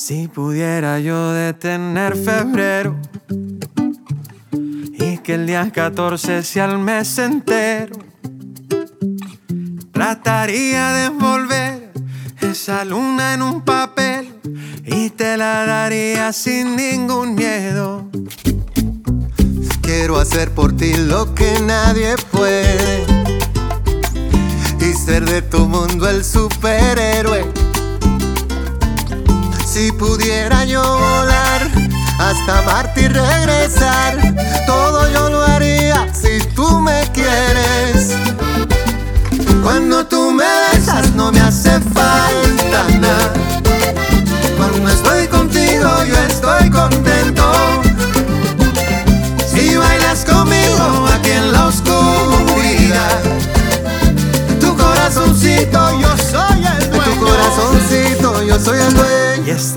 Si pudiera yo detener febrero y que el día 14 sea el mes entero, trataría de envolver esa luna en un papel y te la daría sin ningún miedo. Quiero hacer por ti lo que nadie puede y ser de tu mundo el superhéroe. Si pudiera yo volar hasta Marte y regresar, todo yo lo haría si tú me quieres. Cuando tú me besas no me hace falta nada. Cuando estoy contigo yo estoy contento. Si bailas conmigo aquí en la oscuridad, tu corazoncito yo soy el dueño. Tu corazoncito yo soy el dueño.